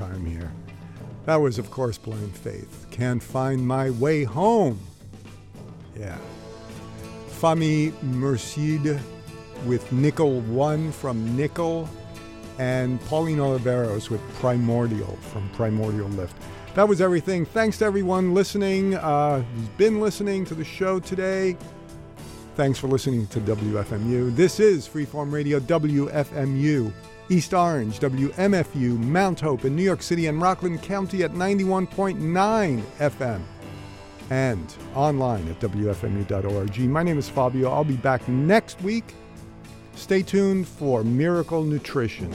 time here. That was, of course, Blind Faith. Can't Find My Way Home. Yeah. Fami Merced with Nickel One from Nickel, and Pauline Oliveros with Primordial from Primordial Lift. That was everything. Thanks to everyone listening, who's been listening to the show today. Thanks for listening to WFMU. This is Freeform Radio, WFMU, East Orange, WMFU, Mount Hope in New York City and Rockland County at 91.9 FM. And online at WFMU.org. My name is Fabio. I'll be back next week. Stay tuned for Miracle Nutrition.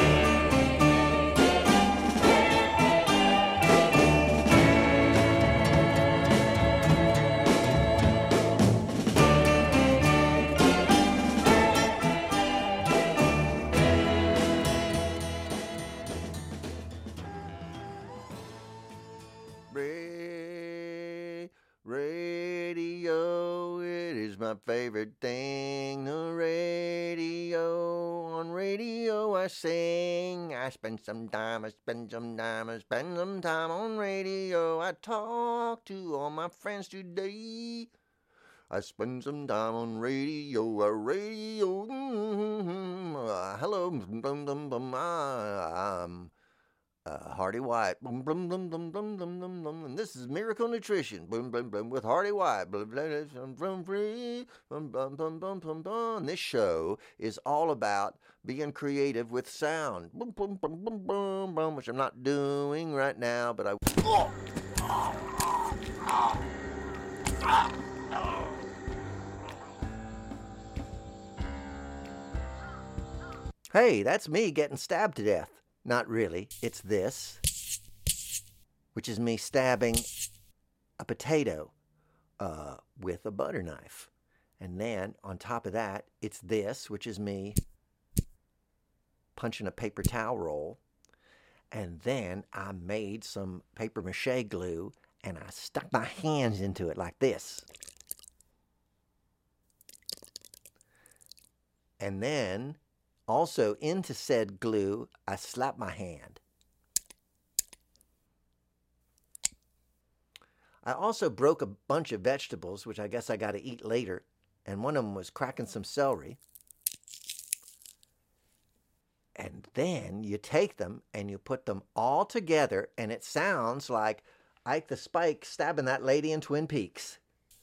Radio, it is my favorite thing. The radio, on radio I sing. I spend some time on radio. I talk to all my friends today. I spend some time on radio, hello, I'm Hardy White, and this is Miracle Nutrition, with Hardy White. And this show is all about being creative with sound, which I'm not doing right now, but I. Hey, that's me getting stabbed to death. Not really. It's this, which is me stabbing a potato with a butter knife. And then on top of that, it's this, which is me punching a paper towel roll. And then I made some paper mache glue and I stuck my hands into it like this. And then also into said glue, I slap my hand. I also broke a bunch of vegetables, which I guess I got to eat later, and one of them was cracking some celery. And then you take them and you put them all together, and it sounds like Ike the Spike stabbing that lady in Twin Peaks.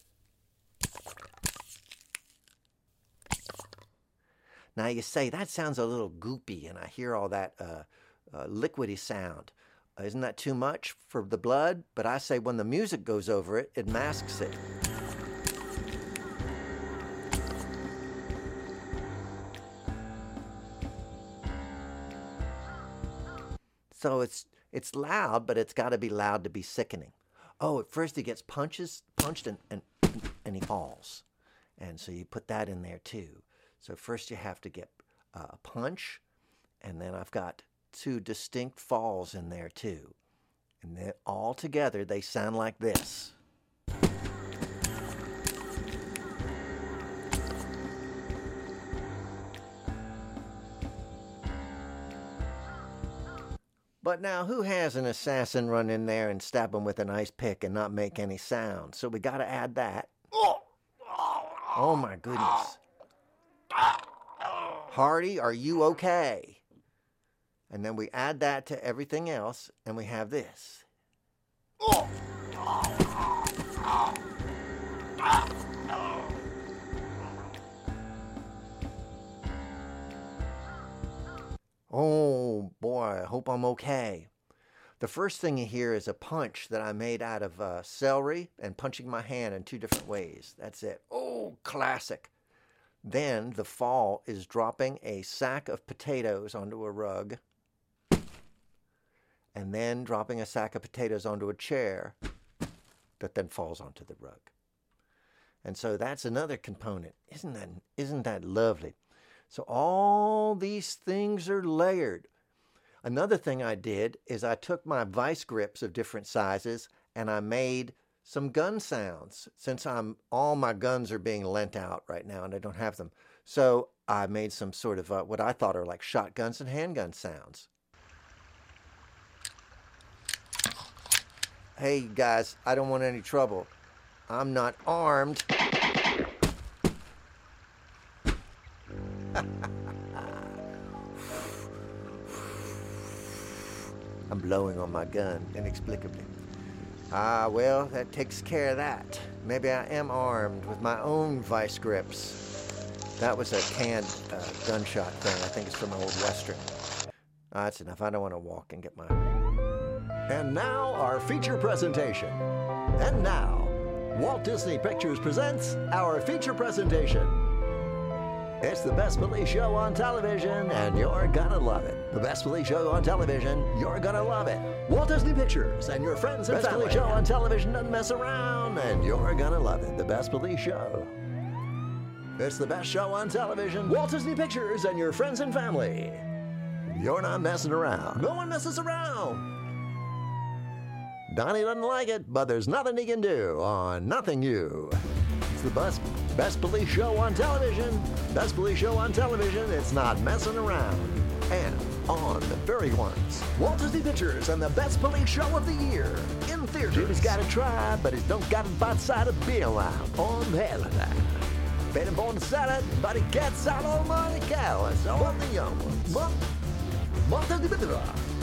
Now you say, that sounds a little goopy, and I hear all that liquidy sound. Isn't that too much for the blood? But I say when the music goes over it, it masks it. So it's loud, but it's got to be loud to be sickening. Oh, at first he gets punched and he falls. And so you put that in there too. So first you have to get a punch, and then I've got two distinct falls in there too. And then all together they sound like this. But now who has an assassin run in there and stab him with an ice pick and not make any sound? So we got to add that. Oh my goodness. Hardy, are you okay? And then we add that to everything else, and we have this. Oh boy, I hope I'm okay. The first thing you hear is a punch that I made out of celery and punching my hand in two different ways. That's it. Oh, classic. Then the fall is dropping a sack of potatoes onto a rug, and then dropping a sack of potatoes onto a chair that then falls onto the rug. And so that's another component. Isn't that lovely? So all these things are layered. Another thing I did is I took my vice grips of different sizes and I made some gun sounds, since all my guns are being lent out right now and I don't have them. So I made some sort of what I thought are like shotguns and handgun sounds. Hey, guys, I don't want any trouble. I'm not armed. I'm blowing on my gun inexplicably. Well, that takes care of that. Maybe I am armed with my own vice grips. That was a canned gunshot thing. I think it's from an old Western. That's enough. I don't want to walk and get my... And now, our feature presentation. And now, Walt Disney Pictures presents our feature presentation. It's the Best Police Show on television, and you're gonna love it. The Best Police Show on television, you're gonna love it. Walt Disney Pictures and your friends and family. Best Police Show on television doesn't mess around, and you're gonna love it. The Best Police Show. It's the best show on television. Walt Disney Pictures and your friends and family. You're not messing around. No one messes around. Donnie doesn't like it, but there's nothing he can do on Nothing You. It's the best police show on television. Best police show on television. It's not messing around. And on the very ones. Walt Disney Pictures and the best police show of the year. In theaters. Jimmy's got to try, but he don't got a bite side of beer around. On hell of that. Been born to salad, but he gets out all money cows. On the young ones. Walt Disney Pictures.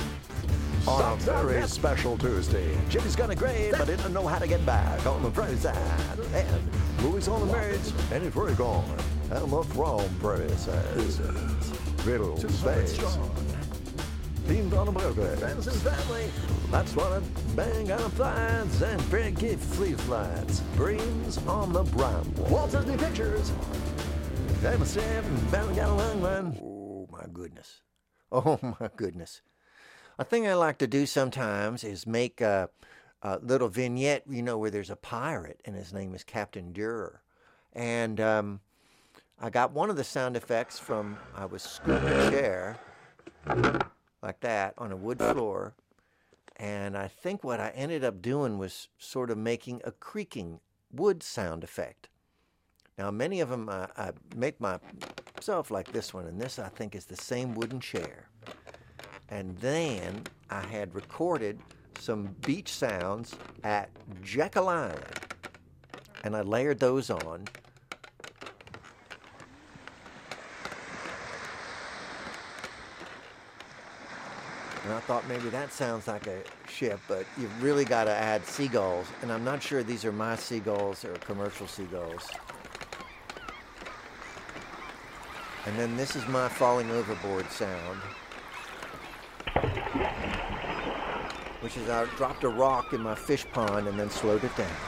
On a very special Tuesday, Jimmy's got a grade, but he doesn't know how to get back on the Prairie side. And Louis on the marriage, and he's very gone. I'm up from Prairie side. Riddle, space. Beans on the burger. Friends and family. That's what a bang on flies and big gift flea flies. Greens on the brown. Walt Disney Pictures. I'm a seven, barely got a long one. Oh, my goodness. Oh, my goodness. A thing I like to do sometimes is make a little vignette, where there's a pirate, and his name is Captain Durer. And I got one of the sound effects from, I was scooting a chair, like that, on a wood floor. And I think what I ended up doing was sort of making a creaking wood sound effect. Now, many of them I make myself like this one, and this, I think, is the same wooden chair. And then I had recorded some beach sounds at Jekyll Island, and I layered those on. And I thought maybe that sounds like a ship, but you've really got to add seagulls, and I'm not sure these are my seagulls or commercial seagulls. And then this is my falling overboard sound, which is I dropped a rock in my fish pond and then slowed it down.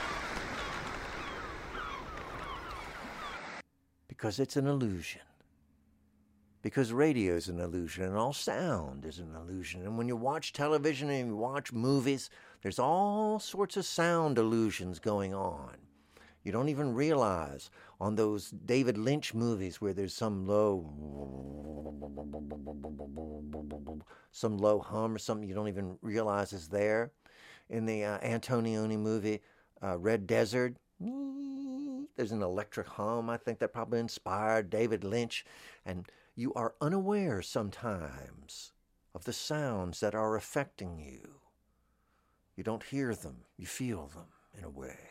Because it's an illusion. Because radio is an illusion, and all sound is an illusion. And when you watch television and you watch movies, there's all sorts of sound illusions going on. You don't even realize on those David Lynch movies where there's some low hum or something you don't even realize is there. In the Antonioni movie, Red Desert, there's an electric hum, I think, that probably inspired David Lynch. And you are unaware sometimes of the sounds that are affecting you. You don't hear them, you feel them in a way.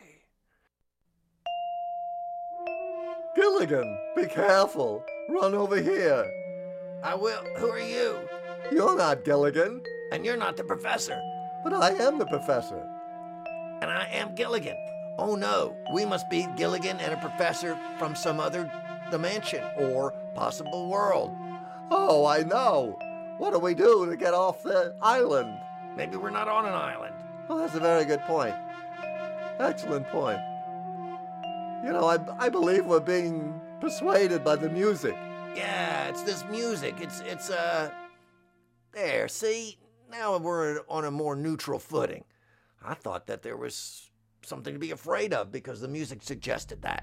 Gilligan, be careful. Run over here. I will. Who are you? You're not Gilligan. And you're not the professor. But I am the professor. And I am Gilligan. Oh no, we must be Gilligan and a professor from some other dimension or possible world. Oh, I know. What do we do to get off the island? Maybe we're not on an island. Oh, that's a very good point. Excellent point. I believe we're being persuaded by the music. Yeah, it's this music. It's there, see? Now we're on a more neutral footing. I thought that there was something to be afraid of because the music suggested that.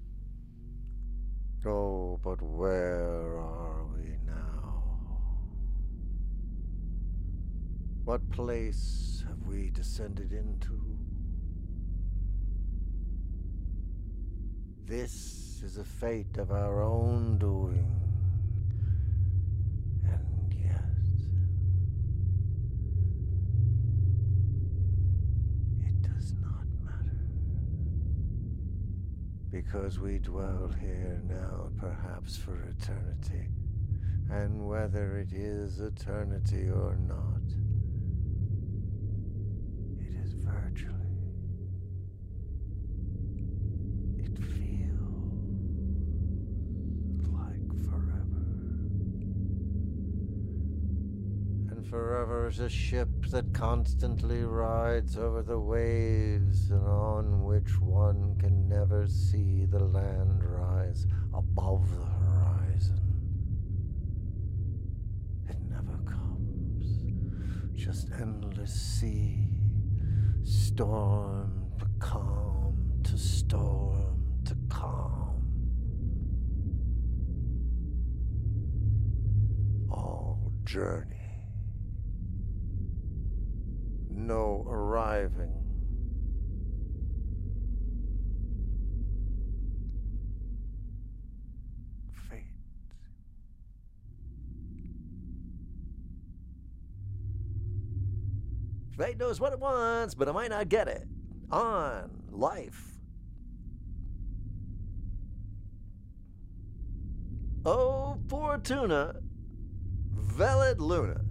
Oh, but where are we now? What place have we descended into? This is a fate of our own doing. And yet, because we dwell here now perhaps for eternity, and whether it is eternity or not, it is virtually, it feels like forever. And forever is a ship that constantly rides over the waves and on which one can never see the land rise above the horizon. It never comes, just endless sea, storm to calm to storm to calm. All journey. No arriving. Fate. Fate knows what it wants, but it might not get it. On life. Oh, Fortuna, Veled Luna.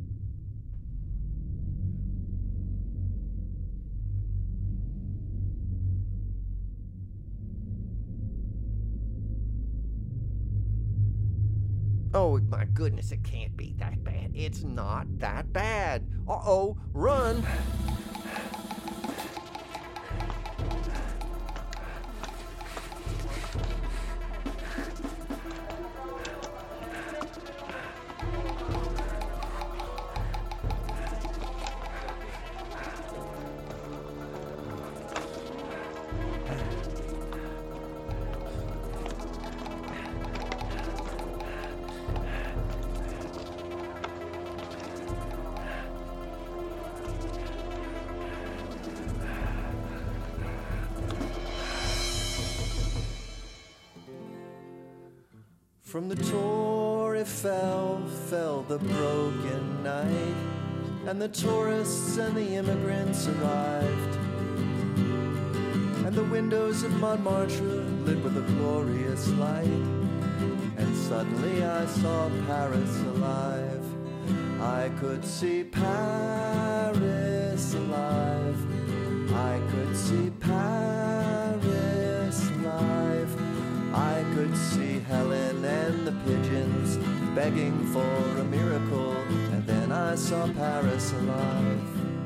Oh, my goodness, it can't be that bad. It's not that bad. Uh-oh, run. From the Torre fell the broken night, and the tourists and the immigrants arrived, and the windows of Montmartre lit with a glorious light, and suddenly I saw Paris alive. I could see Paris alive. I could see Paris alive. I could see Helen and the pigeons begging for a miracle, and then I saw Paris alive.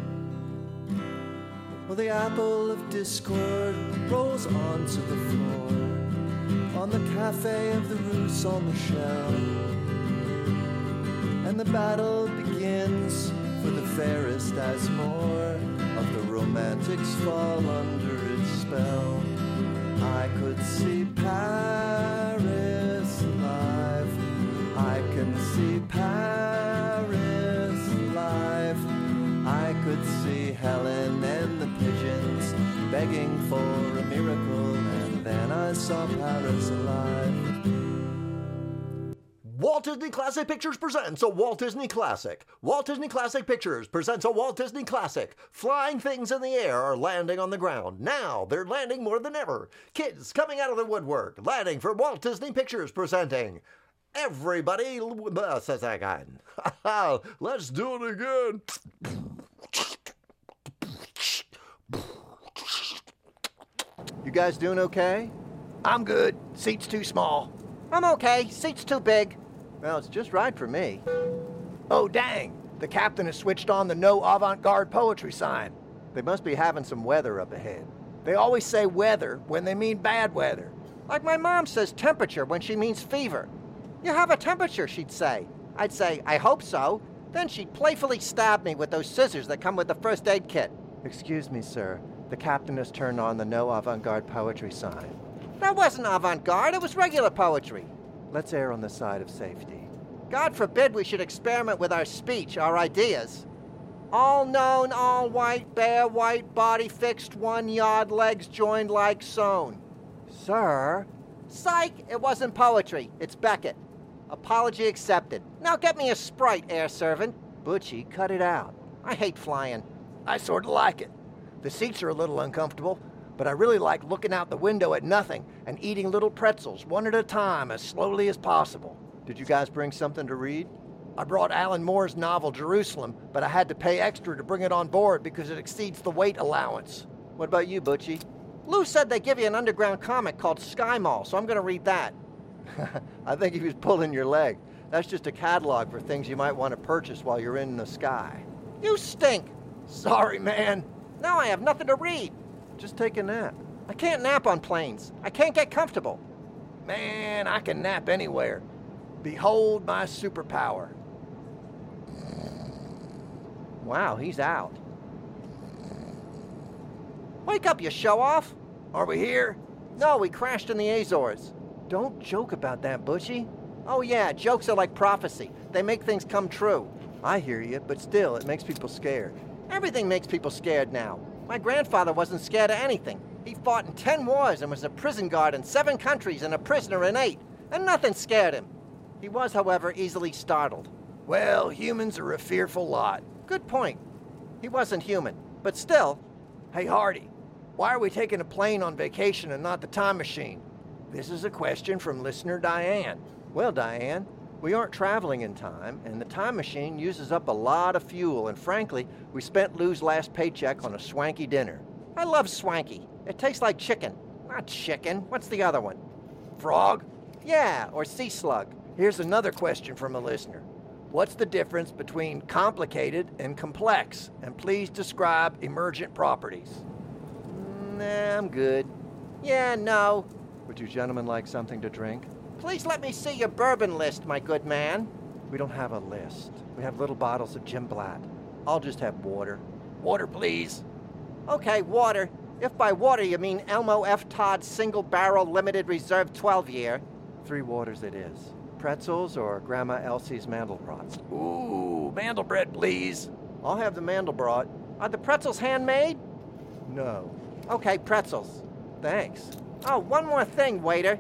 Well, the apple of discord rolls onto the floor on the cafe of the Rue Saint-Michel, and the battle begins, for the fairest as more of the romantics fall under its spell. I could see Paris alive. I can see Paris alive. I could see Helen and the pigeons begging for a miracle, and then I saw Paris alive. Walt Disney Classic Pictures presents a Walt Disney Classic. Walt Disney Classic Pictures presents a Walt Disney Classic. Flying things in the air are landing on the ground. Now they're landing more than ever. Kids coming out of the woodwork, landing for Walt Disney Pictures presenting Everybody says again. Let's do it again. You guys doing okay? I'm good. Seat's too small. I'm okay. Seat's too big. Well, it's just right for me. Oh, dang. The captain has switched on the no avant-garde poetry sign. They must be having some weather up ahead. They always say weather when they mean bad weather. Like my mom says temperature when she means fever. You have a temperature, she'd say. I'd say, I hope so. Then she'd playfully stab me with those scissors that come with the first aid kit. Excuse me, sir. The captain has turned on the no avant-garde poetry sign. That wasn't avant-garde, it was regular poetry. Let's err on the side of safety. God forbid we should experiment with our speech, our ideas. All known, all white, bare white, body fixed, 1 yard, legs joined like sewn. Sir? Psych, it wasn't poetry, it's Beckett. Apology accepted. Now get me a Sprite, air servant. Butchie, cut it out. I hate flying. I sort of like it. The seats are a little uncomfortable. but I really like looking out the window at nothing and eating little pretzels one at a time as slowly as possible. Did you guys bring something to read? I brought Alan Moore's novel Jerusalem, but I had to pay extra to bring it on board because it exceeds the weight allowance. What about you, Butchie? Lou said they give you an underground comic called Sky Mall, so I'm going to read that. I think he was pulling your leg. That's just a catalog for things you might want to purchase while you're in the sky. You stink! Sorry, man. Now I have nothing to read. Just take a nap. I can't nap on planes. I can't get comfortable. Man, I can nap anywhere. Behold my superpower. Wow, he's out. Wake up, you show-off. Are we here? No, we crashed in the Azores. Don't joke about that, Butchie. Oh yeah, jokes are like prophecy. They make things come true. I hear you, but still, it makes people scared. Everything makes people scared now. My grandfather wasn't scared of anything. He fought in 10 wars and was a prison guard in 7 countries and a prisoner in 8, and nothing scared him. He was, however, easily startled. Well, humans are a fearful lot. Good point. He wasn't human, but still. Hey, Hardy, why are we taking a plane on vacation and not the time machine? This is a question from listener Diane. Well, Diane, we aren't traveling in time, and the time machine uses up a lot of fuel, and frankly, we spent Lou's last paycheck on a swanky dinner. I love swanky. It tastes like chicken. Not chicken. What's the other one? Frog? Yeah, or sea slug. Here's another question from a listener. What's the difference between complicated and complex? And please describe emergent properties. Nah, I'm good. Yeah, no. Would you gentlemen like something to drink? Please let me see your bourbon list, my good man. We don't have a list. We have little bottles of Jim Blatt. I'll just have water. Water, please. Okay, water. If by water you mean Elmo F. Todd Single Barrel Limited Reserve 12-year. 3 waters it is. Pretzels or Grandma Elsie's Mandelbrot? Ooh, Mandelbrot, please. I'll have the Mandelbrot. Are the pretzels handmade? No. Okay, pretzels. Thanks. Oh, one more thing, waiter.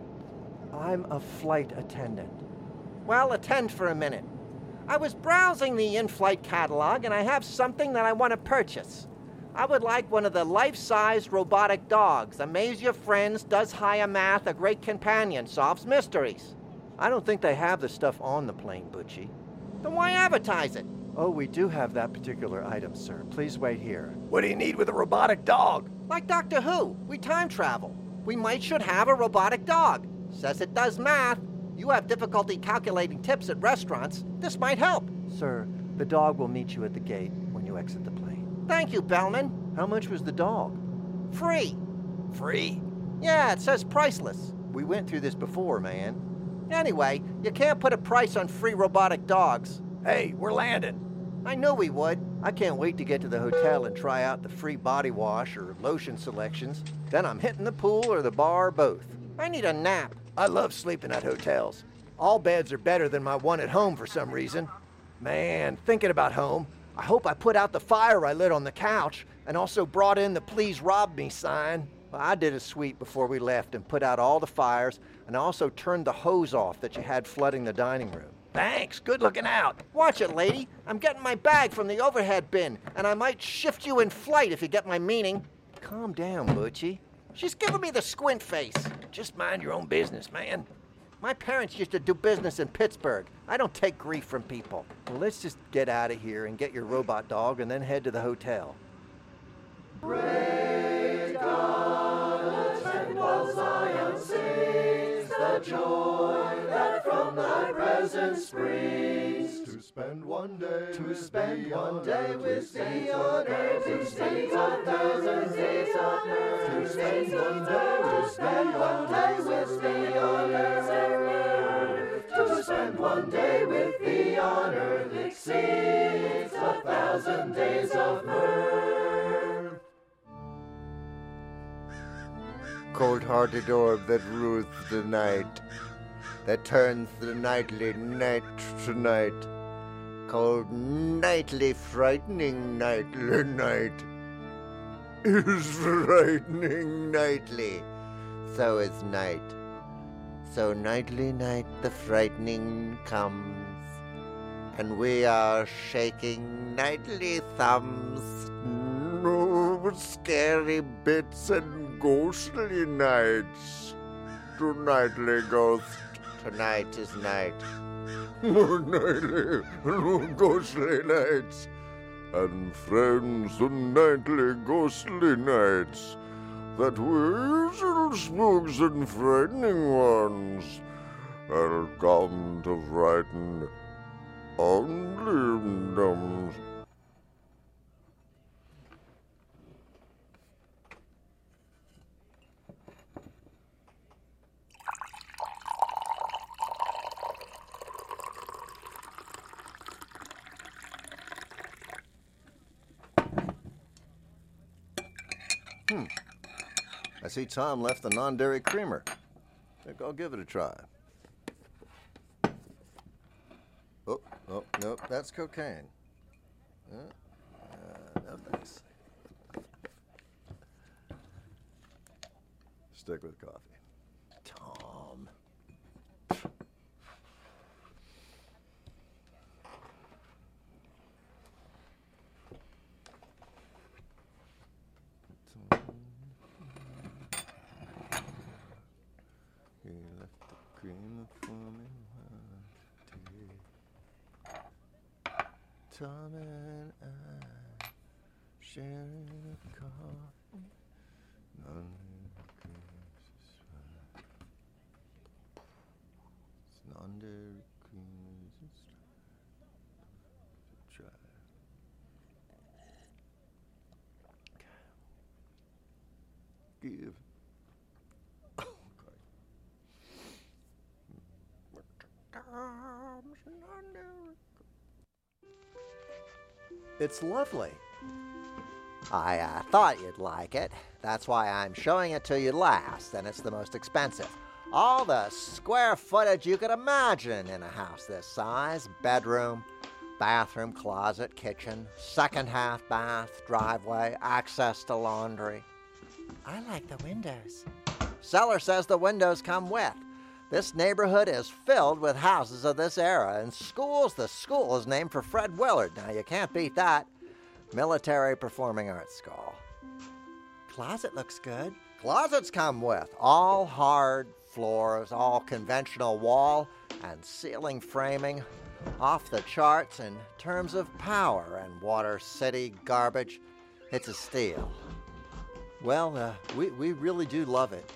I'm a flight attendant. Well, attend for a minute. I was browsing the in-flight catalog, and I have something that I want to purchase. I would like one of the life-size robotic dogs. Amaze your friends, does higher math, a great companion, solves mysteries. I don't think they have the stuff on the plane, Butchie. Then why advertise it? Oh, we do have that particular item, sir. Please wait here. What do you need with a robotic dog? Like Doctor Who. We time travel. We should have a robotic dog. Says it does math. You have difficulty calculating tips at restaurants. This might help. Sir, the dog will meet you at the gate when you exit the plane. Thank you, Bellman. How much was the dog? Free. Free? Yeah, it says priceless. We went through this before, man. Anyway, you can't put a price on free robotic dogs. Hey, we're landing. I knew we would. I can't wait to get to the hotel and try out the free body wash or lotion selections. Then I'm hitting the pool or the bar or both. I need a nap. I love sleeping at hotels. All beds are better than my one at home for some reason. Man, thinking about home, I hope I put out the fire I lit on the couch and also brought in the Please Rob Me sign. Well, I did a sweep before we left and put out all the fires, and I also turned the hose off that you had flooding the dining room. Thanks, good looking out. Watch it, lady. I'm getting my bag from the overhead bin, and I might shift you in flight if you get my meaning. Calm down, Butchie. She's giving me the squint face. Just mind your own business, man. My parents used to do business in Pittsburgh. I don't take grief from people. Well, let's just get out of here and get your robot dog and then head to the hotel. Praise God, and while Zion sings the joy that from thy presence springs. To spend one day with thee on earth, to spend 1,000 days on earth, to spend one day with thee on earth, to spend one day with thee on earth exceeds 1,000 days of mirth. Cold-hearted orb that rules the night, that turns the nightly night to night. Cold, nightly, frightening nightly night is frightening nightly. So is night. So nightly night the frightening comes, and we are shaking nightly thumbs. No scary bits and ghostly nights. Tonightly ghost. Tonight is night. Nightly, ghostly nights. And friends, the nightly ghostly nights. That weird spooks and frightening ones. I'll come to frighten only dumb. I see Tom left the non-dairy creamer. Think I'll give it a try. Oh, nope, that's cocaine. No thanks. Stick with coffee. Tom. He left the creamer for me. Tom and I sharing a coffee. Non-dairy cream is try. Give. It's lovely. I thought you'd like it. That's why I'm showing it to you last, and it's the most expensive. All the square footage you could imagine in a house this size. Bedroom, bathroom, closet, kitchen, second half bath, driveway, access to laundry. I like the windows. Seller says the windows come with. This neighborhood is filled with houses of this era, and schools. The school is named for Fred Willard. Now, you can't beat that. Military Performing Arts School. Closet looks good. Closets come with all hard floors, all conventional wall and ceiling framing, off the charts in terms of power and water, city, garbage. It's a steal. Well, we really do love it.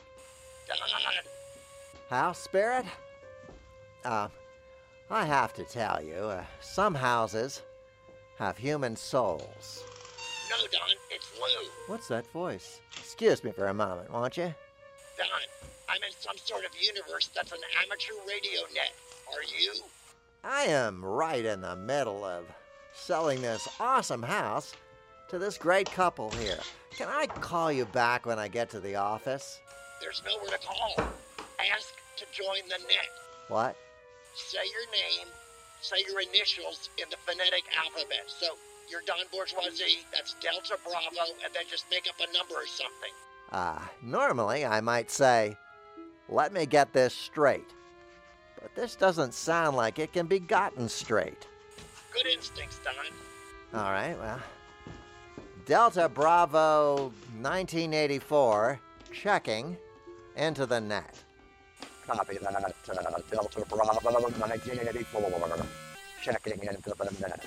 House spirit? I have to tell you, some houses have human souls. No, Don, it's Lou. What's that voice? Excuse me for a moment, won't you? Don, I'm in some sort of universe that's an amateur radio net. Are you? I am right in the middle of selling this awesome house to this great couple here. Can I call you back when I get to the office? There's nowhere to call. Ask to join the net. What? Say your name, say your initials in the phonetic alphabet. So you're Don Bourgeoisie, that's Delta Bravo, and then just make up a number or something. Normally I might say, let me get this straight. But this doesn't sound like it can be gotten straight. Good instincts, Don. All right, well. Delta Bravo 1984, checking into the net. Copy that, Delta Bravo 1984, checking into the net.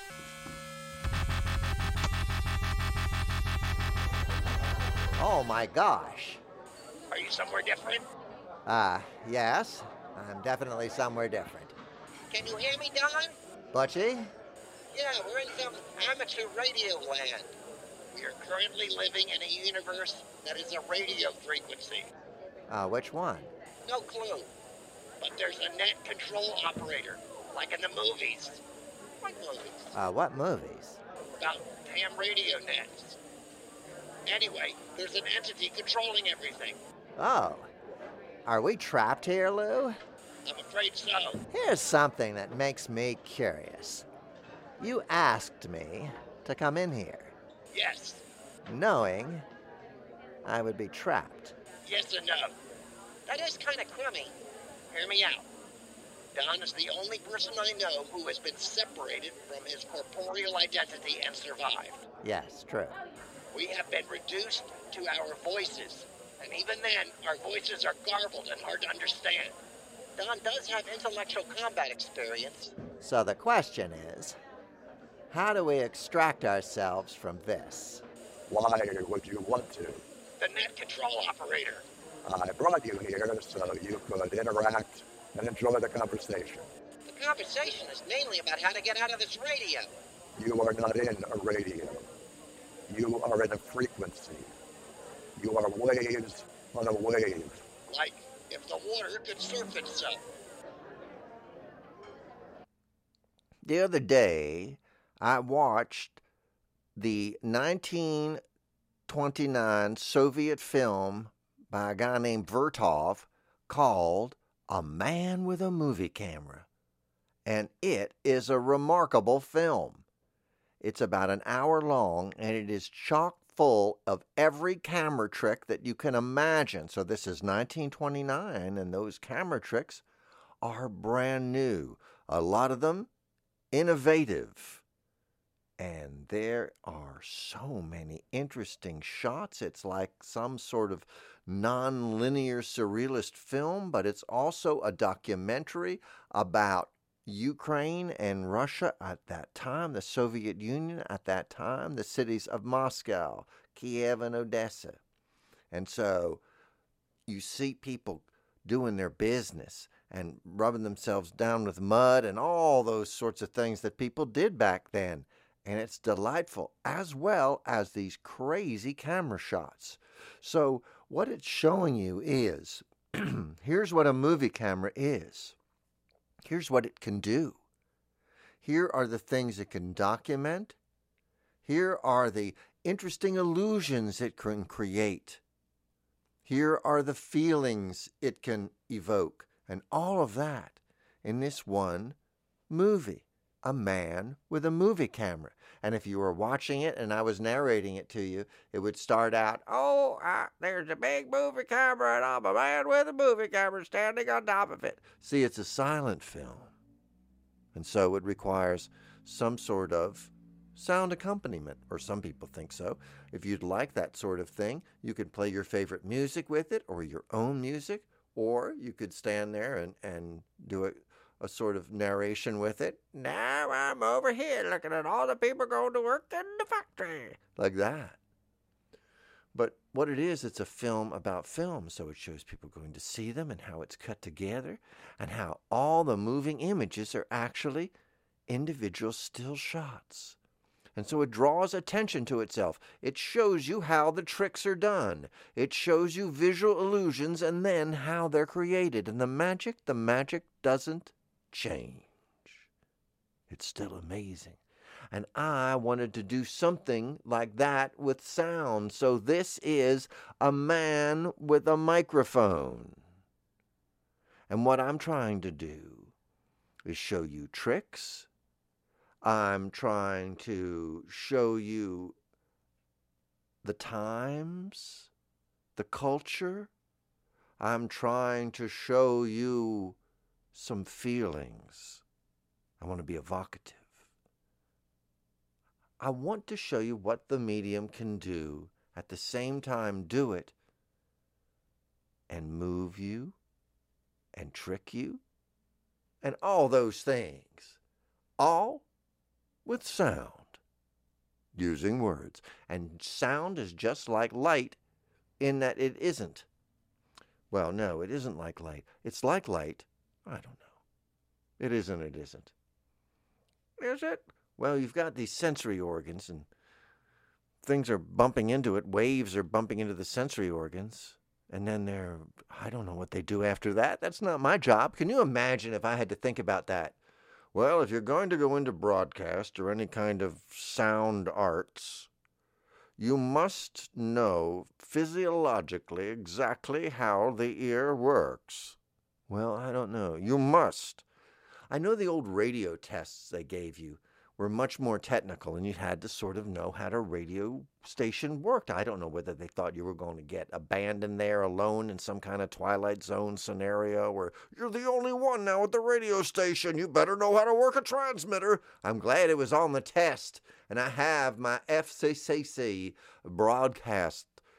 Oh my gosh. Are you somewhere different? Yes. I'm definitely somewhere different. Can you hear me, Don? Butchie? Yeah, we're in some amateur radio land. We are currently living in a universe that is a radio frequency. Which one? No clue. But there's a net control operator, like in the movies. What movies? What movies? About ham radio nets. Anyway, there's an entity controlling everything. Oh. Are we trapped here, Lou? I'm afraid so. Here's something that makes me curious. You asked me to come in here, Yes. knowing I would be trapped. Yes and no. That is kind of crummy. Hear me out. Don is the only person I know who has been separated from his corporeal identity and survived. Yes, true. We have been reduced to our voices, And even then, our voices are garbled and hard to understand. Don does have intellectual combat experience. So the question is, how do we extract ourselves from this? Why would you want to? The net control operator. I brought you here so you could interact and enjoy the conversation. The conversation is mainly about how to get out of this radio. You are not in a radio. You are in a frequency. You are waves on a wave. Like if the water could surf itself. The other day, I watched the 1929 Soviet film by a guy named Vertov called A Man with a Movie Camera. And it is a remarkable film. It's about an hour long, and it is chock full of every camera trick that you can imagine. So this is 1929, and those camera tricks are brand new. A lot of them innovative. And there are so many interesting shots. It's like some sort of non-linear surrealist film, but it's also a documentary about Ukraine and Russia at that time, the Soviet Union at that time, the cities of Moscow, Kiev, and Odessa. And so you see people doing their business and rubbing themselves down with mud and all those sorts of things that people did back then. And it's delightful, as well as these crazy camera shots. So what it's showing you is, here's what a movie camera is. Here's what it can do. Here are the things it can document. Here are the interesting illusions it can create. Here are the feelings it can evoke. And all of that in this one movie. A man with a movie camera. And if you were watching it and I was narrating it to you, it would start out, there's a big movie camera and I'm a man with a movie camera standing on top of it. See, it's a silent film. And so it requires some sort of sound accompaniment, or some people think so. If you'd like that sort of thing, you could play your favorite music with it, or your own music, or you could stand there and do it. A sort of narration with it. Now I'm over here looking at all the people going to work in the factory. Like that. But what it is, it's a film about film. So it shows people going to see them and how it's cut together and how all the moving images are actually individual still shots. And so it draws attention to itself. It shows you how the tricks are done. It shows you visual illusions and then how they're created. And the magic doesn't change. It's still amazing. And I wanted to do something like that with sound. So this is a man with a microphone. And what I'm trying to do is show you tricks. I'm trying to show you the times, the culture. I'm trying to show you some feelings. I want to be evocative. I want to show you what the medium can do, at the same time do it and move you and trick you and all those things. All with sound, using words. And sound is just like light in that it isn't. Well, no, it isn't like light. It's like light. I don't know. It isn't, it isn't. Is it? Well, you've got these sensory organs and things are bumping into it. Waves are bumping into the sensory organs. And then I don't know what they do after that. That's not my job. Can you imagine if I had to think about that? Well, if you're going to go into broadcast or any kind of sound arts, you must know physiologically exactly how the ear works. Well, I don't know. You must. I know the old radio tests they gave you were much more technical, and you had to sort of know how a radio station worked. I don't know whether they thought you were going to get abandoned there alone in some kind of Twilight Zone scenario where you're the only one now at the radio station. You better know how to work a transmitter. I'm glad it was on the test, and I have my FCCC broadcast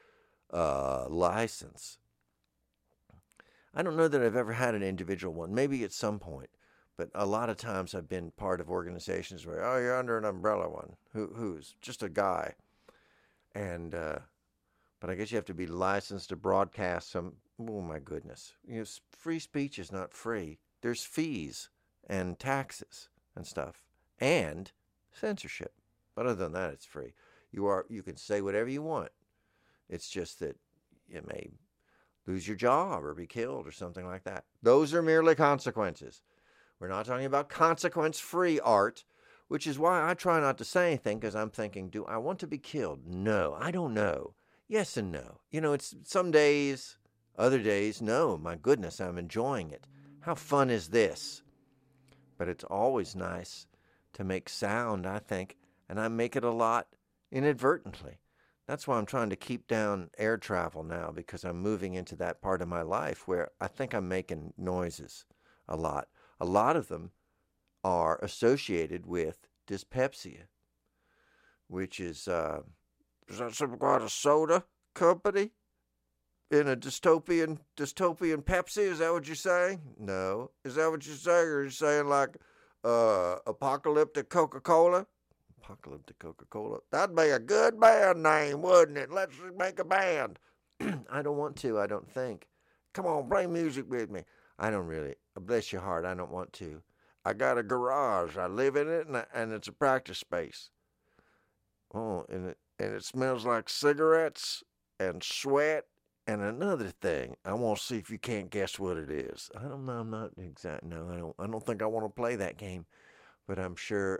license. I don't know that I've ever had an individual one. Maybe at some point. But a lot of times I've been part of organizations where, oh, you're under an umbrella one. Who's just a guy. And, but I guess you have to be licensed to broadcast some, oh my goodness. Free speech is not free. There's fees and taxes and stuff and censorship. But other than that, it's free. You can say whatever you want. It's just that you may lose your job or be killed or something like that. Those are merely consequences. We're not talking about consequence-free art, which is why I try not to say anything, because I'm thinking, do I want to be killed? No, I don't know. Yes and no. It's some days, other days, no, my goodness, I'm enjoying it. How fun is this? But it's always nice to make sound, I think, and I make it a lot inadvertently. That's why I'm trying to keep down air travel now, because I'm moving into that part of my life where I think I'm making noises a lot. A lot of them are associated with dyspepsia, which is that some kind of soda company in a dystopian Pepsi? Is that what you're saying? No. Is that what you're saying? Or are you saying like apocalyptic Coca-Cola? Apocalyptic Coca-Cola. That'd be a good band name, wouldn't it? Let's make a band. I don't want to, I don't think. Come on, play music with me. I don't really. Bless your heart, I don't want to. I got a garage. I live in it, and it's a practice space. Oh, and it smells like cigarettes and sweat and another thing. I want to see if you can't guess what it is. I don't know. I'm not exact. No, I don't think I want to play that game, but I'm sure.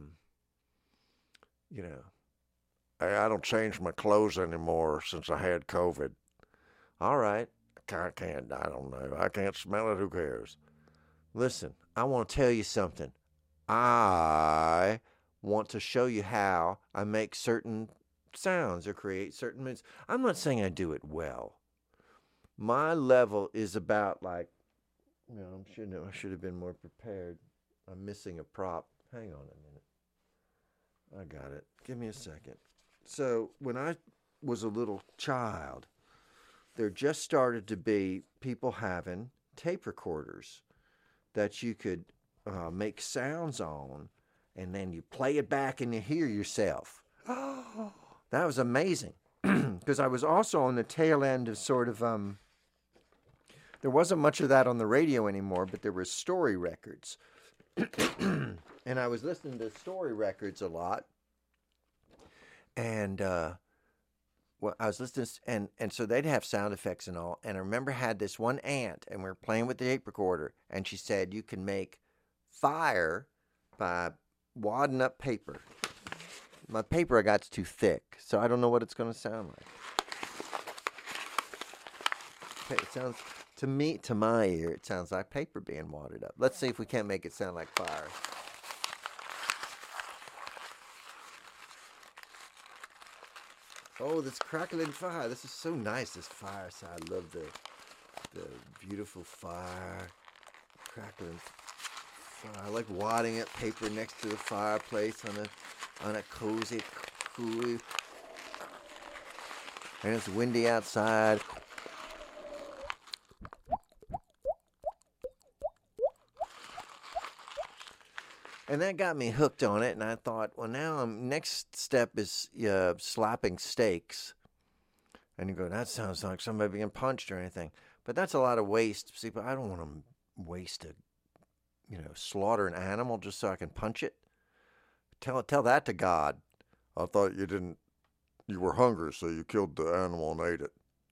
I don't change my clothes anymore since I had COVID. All right. I can't. I don't know. I can't smell it. Who cares? Listen, I want to tell you something. I want to show you how I make certain sounds or create certain moods. I'm not saying I do it well. My level is about like, I should have been more prepared. I'm missing a prop. Hang on a minute. I got it. Give me a second. So when I was a little child, there just started to be people having tape recorders that you could make sounds on, and then you play it back and you hear yourself. Oh, that was amazing. Because I was also on the tail end of sort of, there wasn't much of that on the radio anymore, but there were story records. And I was listening to story records a lot. And I was listening, and so they'd have sound effects and all. And I remember I had this one aunt, and we were playing with the tape recorder, and she said you can make fire by wadding up paper. My paper I got's too thick, so I don't know what it's going to sound like. Okay, it sounds, to my ear, it sounds like paper being wadded up. Let's see if we can't make it sound like fire. Oh, this crackling fire. This is so nice, this fire. So I love the beautiful fire. Crackling fire. I like wadding up paper next to the fireplace on a cozy, cool. And it's windy outside. And that got me hooked on it, and I thought, well, now next step is slapping steaks. And you go, that sounds like somebody being punched or anything. But that's a lot of waste. See, but I don't want to waste slaughter an animal just so I can punch it. Tell that to God. I thought you were hungry, so you killed the animal and ate it.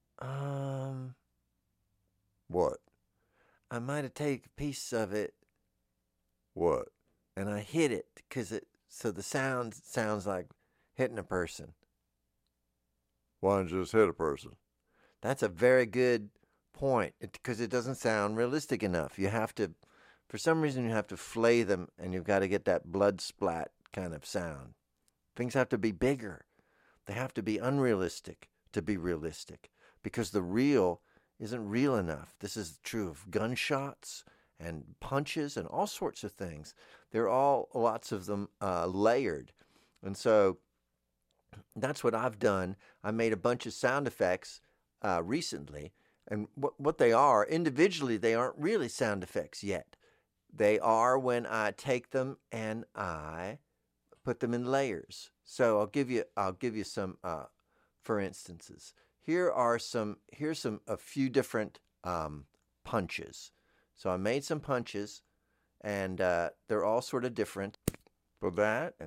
What? I might have taken a piece of it. What? And I hit it so the sound sounds like hitting a person. Why don't you just hit a person? That's a very good point, because it doesn't sound realistic enough. You have to, for some reason, you have to flay them, and you've got to get that blood splat kind of sound. Things have to be bigger. They have to be unrealistic to be realistic, because the real isn't real enough. This is true of gunshots and punches and all sorts of things. They're all, lots of them, layered. And so that's what I've done. I made a bunch of sound effects recently, and what they are, individually, they aren't really sound effects yet. They are when I take them and I put them in layers. So I'll give you some for instances. Here's a few different punches. So I made some punches, and they're all sort of different. For that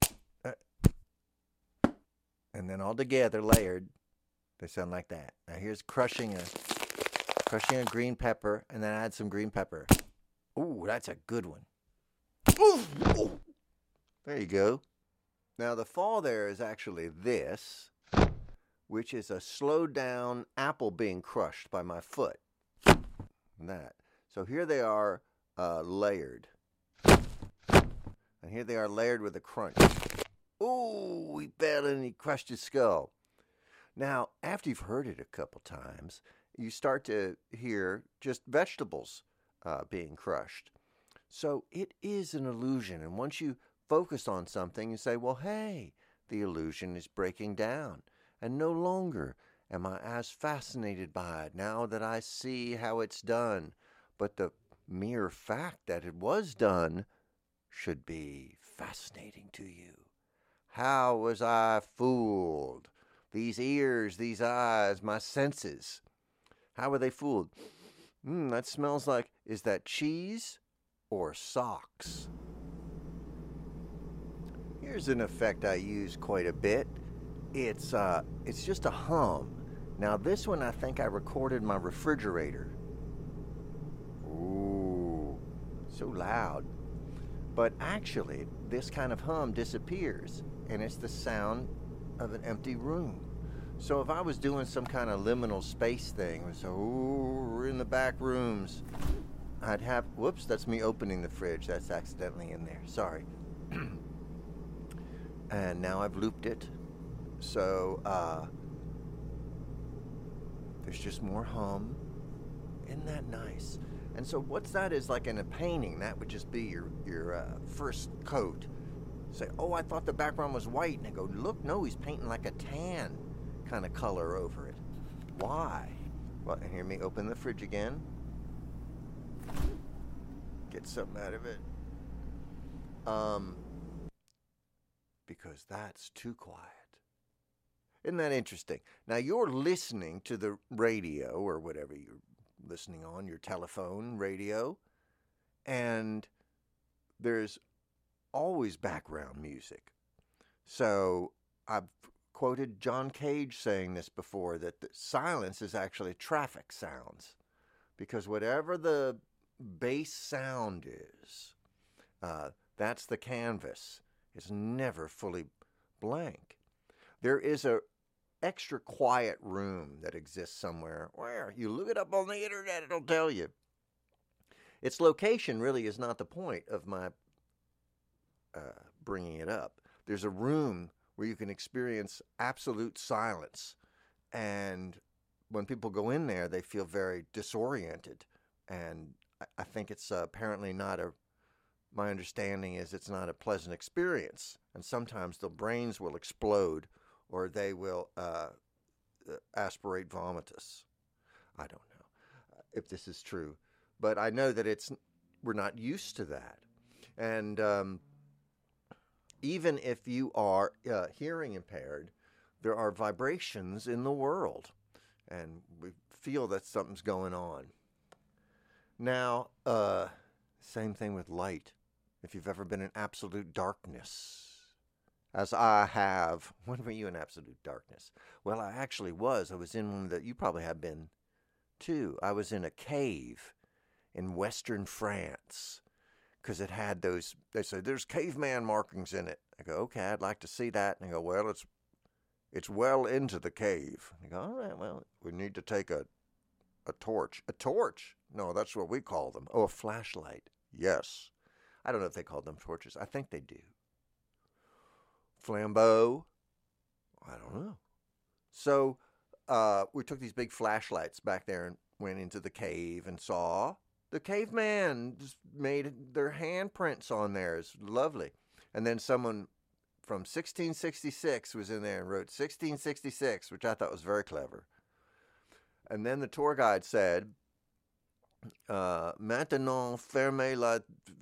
and then all together layered, they sound like that. Now here's crushing a green pepper, and then I add some green pepper. Ooh, that's a good one. Ooh. There you go. Now the fall there is actually this, which is a slowed down apple being crushed by my foot. That. So here they are layered. And here they are layered with a crunch. Ooh, he fell and he crushed his skull. Now, after you've heard it a couple times, you start to hear just vegetables being crushed. So it is an illusion. And once you focus on something, you say, well, hey, the illusion is breaking down. And no longer am I as fascinated by it now that I see how it's done. But the mere fact that it was done should be fascinating to you. How was I fooled? These ears, these eyes, my senses. How were they fooled? That smells like, is that cheese or socks? Here's an effect I use quite a bit. It's just a hum. Now this one I think I recorded my refrigerator. Ooh, so loud. But actually, this kind of hum disappears, and it's the sound of an empty room. So if I was doing some kind of liminal space thing, so we're in the back rooms, I'd have, whoops, that's me opening the fridge. That's accidentally in there. Sorry. And now I've looped it. So there's just more hum. Isn't that nice? And so what's that is like in a painting, that would just be your first coat. Say, oh, I thought the background was white. And I go, look, no, he's painting like a tan kind of color over it. Why? Well, and hear me open the fridge again. Get something out of it. Because that's too quiet. Isn't that interesting? Now, you're listening to the radio or whatever you're listening on, your telephone, radio, and there's always background music. So I've quoted John Cage saying this before, that the silence is actually traffic sounds, because whatever the bass sound is, that's the canvas. It's never fully blank. There is a extra quiet room that exists somewhere where you look it up on the internet, it'll tell you. Its location really is not the point of my bringing it up. There's a room where you can experience absolute silence, and when people go in there, they feel very disoriented, and I think it's apparently not my understanding is it's not a pleasant experience, and sometimes the brains will explode or they will aspirate vomitus. I don't know if this is true, but I know that we're not used to that. And even if you are hearing impaired, there are vibrations in the world, and we feel that something's going on. Now, same thing with light. If you've ever been in absolute darkness, as I have. When were you in absolute darkness? Well, I actually was. I was in one that you probably have been too. I was in a cave in western France, because it had those, they said, there's caveman markings in it. I go, okay, I'd like to see that. And they go, well, it's well into the cave. I go, all right, well, we need to take a torch. A torch? No, that's what we call them. Oh, a flashlight. Yes. I don't know if they call them torches. I think they do. Flambeau? I don't know. So we took these big flashlights back there and went into the cave and saw the caveman just made their handprints on there. It's lovely. And then someone from 1666 was in there and wrote 1666, which I thought was very clever. And then the tour guide said, maintenant fermez la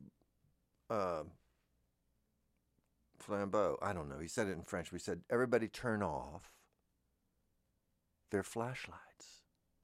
flambeau. I don't know. He said it in French. We said, everybody turn off their flashlights.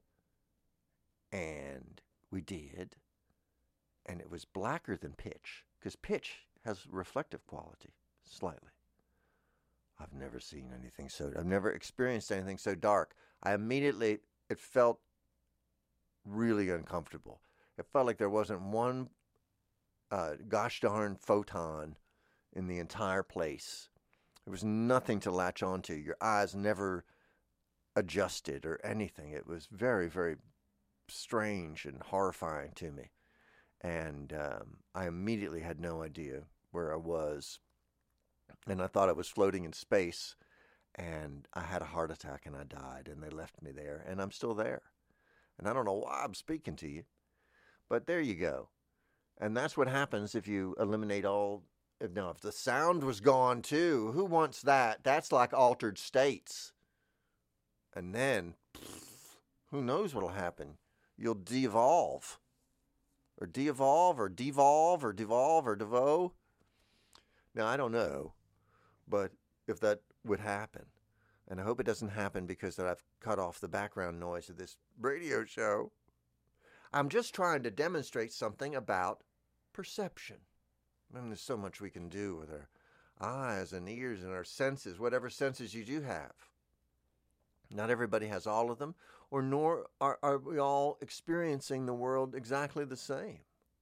And we did. And it was blacker than pitch, because pitch has reflective quality, slightly. I've never experienced anything so dark. It felt really uncomfortable. It felt like there wasn't one gosh darn photon in the entire place. There was nothing to latch onto. Your eyes never adjusted or anything. It was very, very strange and horrifying to me. And I immediately had no idea where I was. And I thought I was floating in space. And I had a heart attack and I died. And they left me there. And I'm still there. And I don't know why I'm speaking to you. But there you go. And that's what happens if you eliminate all... if the sound was gone too, who wants that? That's like altered states. And then, who knows what'll happen? You'll de-evolve. Or de-evolve, or devolve, or devolve, or devo. Now, I don't know. But if that would happen, and I hope it doesn't happen because that I've cut off the background noise of this radio show, I'm just trying to demonstrate something about perception. And there's so much we can do with our eyes and ears and our senses, whatever senses you do have. Not everybody has all of them, or nor are we all experiencing the world exactly the same.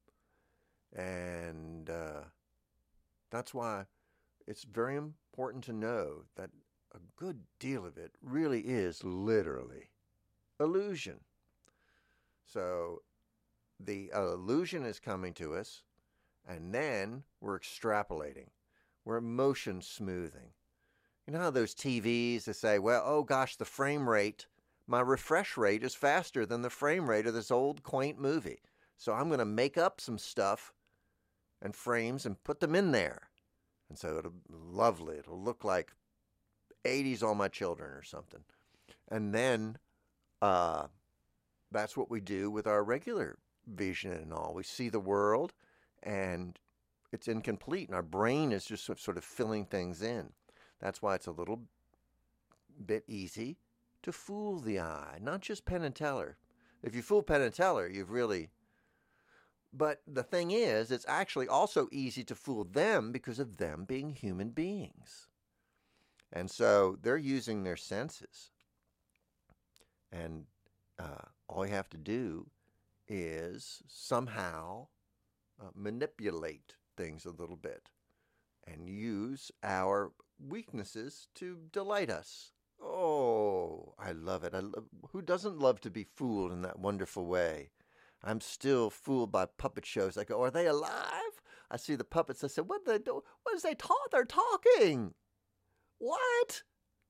And that's why it's very important to know that a good deal of it really is literally illusion. So the illusion is coming to us, and then we're extrapolating. We're motion smoothing. You know how those TVs, they say, well, oh gosh, the frame rate, my refresh rate is faster than the frame rate of this old quaint movie. So I'm going to make up some stuff and frames and put them in there. And so it'll be lovely. It'll look like 80s All My Children or something. And then that's what we do with our regular vision and all. We see the world and it's incomplete, and our brain is just sort of filling things in. That's why it's a little bit easy to fool the eye, not just Penn and Teller. If you fool Penn and Teller, you've really... But the thing is, it's actually also easy to fool them because of them being human beings. And so they're using their senses. And all you have to do is somehow manipulate things a little bit and use our weaknesses to delight us. Oh, I love it. Who doesn't love to be fooled in that wonderful way? I'm still fooled by puppet shows. I go, are they alive? I see the puppets. I said, what is they talk? They're talking. What?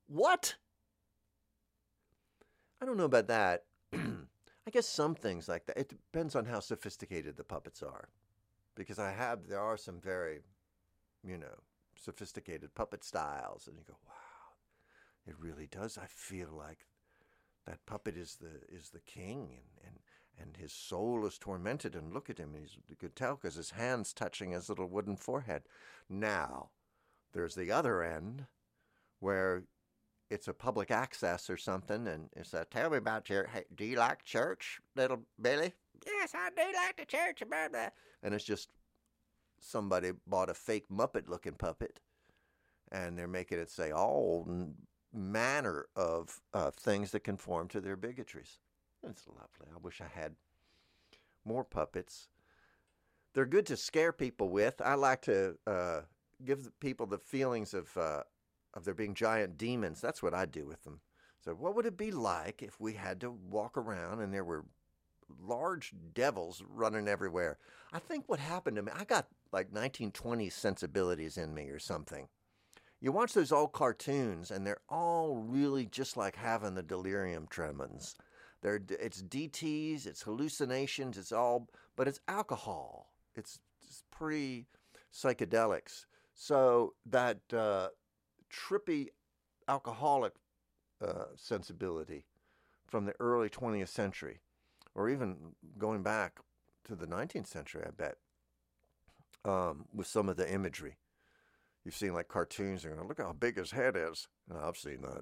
I don't know about that. I guess some things like that. It depends on how sophisticated the puppets are. Because there are some very, sophisticated puppet styles. And you go, wow, it really does. I feel like that puppet is the king and his soul is tormented. And look at him. You could tell because his hand's touching his little wooden forehead. Now, there's the other end where it's a public access or something. And it's tell me about hey, do you like church, little Billy? Yes, I do like the church. Blah, blah. And it's just somebody bought a fake Muppet-looking puppet, and they're making it say all manner of things that conform to their bigotries. It's lovely. I wish I had more puppets. They're good to scare people with. I like to give the people the feelings of there being giant demons. That's what I do with them. So what would it be like if we had to walk around and there were large devils running everywhere? I think what happened to me, I got like 1920s sensibilities in me or something. You watch those old cartoons and they're all really just like having the delirium tremens. It's DTs, it's hallucinations, but it's alcohol. It's pre-psychedelics. So that trippy alcoholic sensibility from the early 20th century, or even going back to the 19th century, I bet, with some of the imagery. You've seen like cartoons and look how big his head is. No, I've seen that.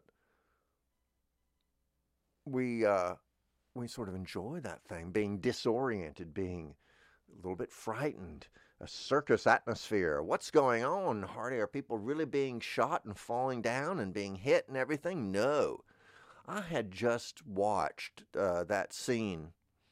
We sort of enjoy that thing, being disoriented, being a little bit frightened, a circus atmosphere. What's going on, Hardy? Are people really being shot and falling down and being hit and everything? No. I had just watched that scene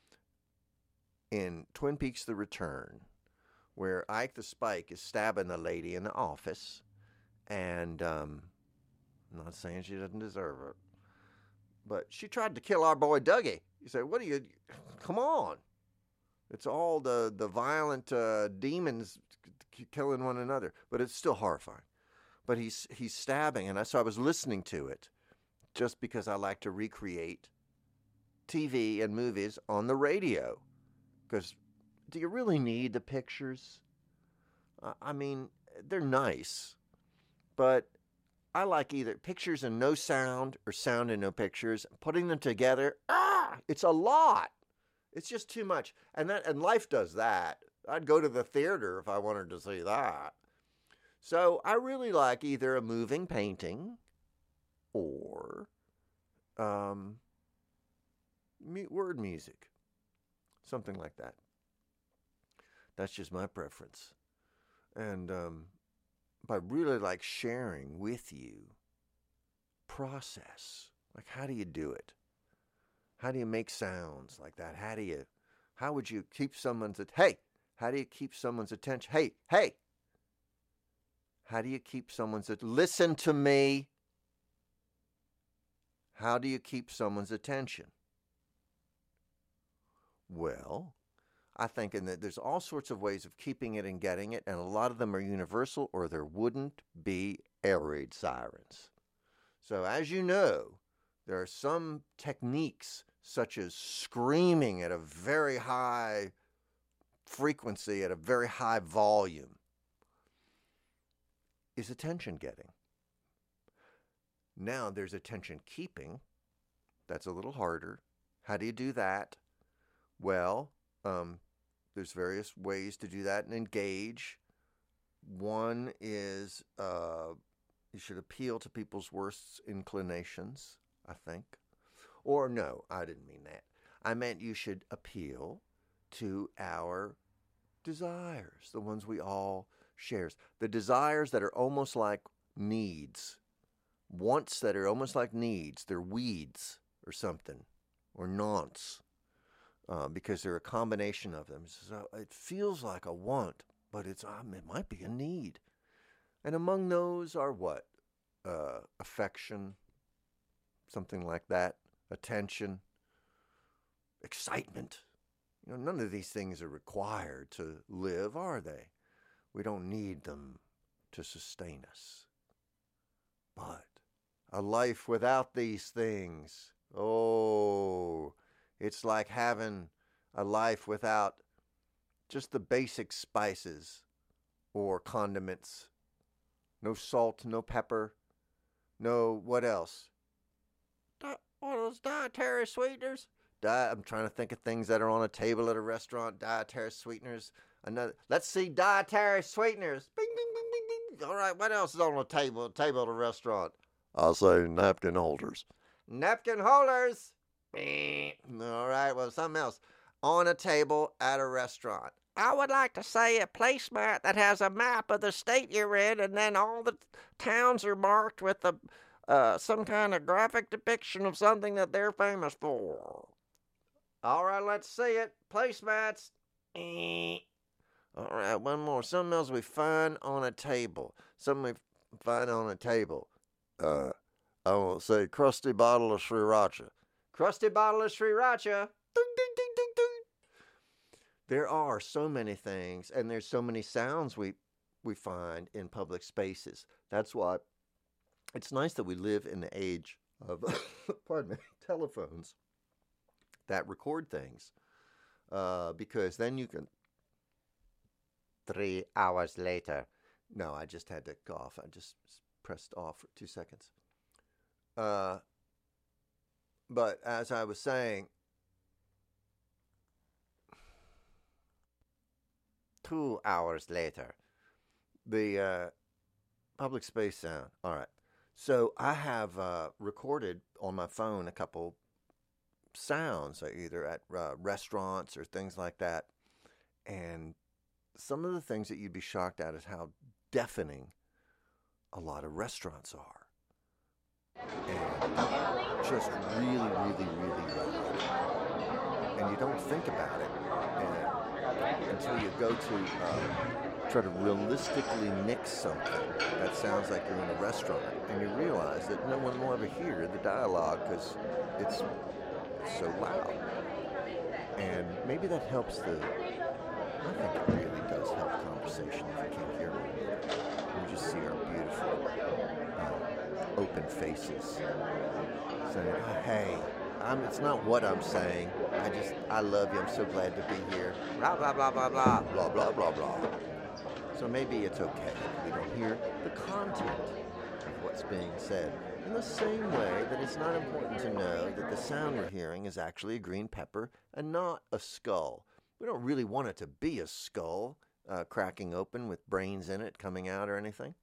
in Twin Peaks: The Return, where Ike the Spike is stabbing the lady in the office, and I'm not saying she doesn't deserve it, but she tried to kill our boy Dougie. You say, what are you, come on. It's all the violent demons killing one another, but it's still horrifying. But he's stabbing, and so I was listening to it just because I like to recreate TV and movies on the radio, because do you really need the pictures? I mean, they're nice, but I like either pictures and no sound or sound and no pictures. Putting them together, it's a lot. It's just too much. And life does that. I'd go to the theater if I wanted to see that. So I really like either a moving painting or word music, something like that. That's just my preference. And I really like sharing with you process. Like, how do you do it? How do you make sounds like that? How would you keep someone's, hey, how do you keep someone's attention? Hey, how do you keep someone's, listen to me. How do you keep someone's attention? Well, I think that there's all sorts of ways of keeping it and getting it, and a lot of them are universal, or there wouldn't be air raid sirens. So as you know, there are some techniques such as screaming at a very high frequency, at a very high volume, is attention getting. Now there's attention keeping. That's a little harder. How do you do that? Well, there's various ways to do that and engage. One is you should appeal to people's worst inclinations, I think. Or no, I didn't mean that. I meant you should appeal to our desires, the ones we all share. The desires that are almost like needs. Wants that are almost like needs. They're weeds or something, or nonce. Because they're a combination of them. So it feels like a want, but it might be a need. And among those are what? Affection, something like that. Attention, excitement. None of these things are required to live, are they? We don't need them to sustain us. But a life without these things, it's like having a life without just the basic spices or condiments. No salt, no pepper, no, what else? What are those dietary sweeteners? I'm trying to think of things that are on a table at a restaurant. Dietary sweeteners. Let's see, dietary sweeteners. Bing, bing, bing, bing, bing. All right, what else is on a table at a restaurant? I'll say napkin holders. Napkin holders. All right, well, something else. On a table at a restaurant. I would like to say a placemat that has a map of the state you're in, and then all the towns are marked with some kind of graphic depiction of something that they're famous for. All right, let's see it. Placemats. All right, one more. Something else we find on a table. Something we find on a table. I will say crusty bottle of sriracha. Crusty bottle of sriracha. Ding, ding, ding, ding, ding. There are so many things, and there's so many sounds we find in public spaces. That's why it's nice that we live in the age of telephones that record things, because then you can, 3 hours later, No, I just had to cough. I just pressed off for 2 seconds. But as I was saying, 2 hours later, the public space sound. All right. So I have recorded on my phone a couple sounds, either at restaurants or things like that. And some of the things that you'd be shocked at is how deafening a lot of restaurants are. And just really, really, really loud. And you don't think about it until you go to try to realistically mix something that sounds like you're in a restaurant. And you realize that no one will ever hear the dialogue because it's so loud. And maybe that helps I think it really does help conversation if you can't hear one another. You just see our beautiful open faces saying, oh, hey, it's not what I'm saying. I love you. I'm so glad to be here. Blah, blah, blah, blah, blah, blah, blah, blah, blah. So maybe it's okay if we don't hear the content of what's being said. In the same way that it's not important to know that the sound we're hearing is actually a green pepper and not a skull. We don't really want it to be a skull cracking open with brains in it coming out or anything.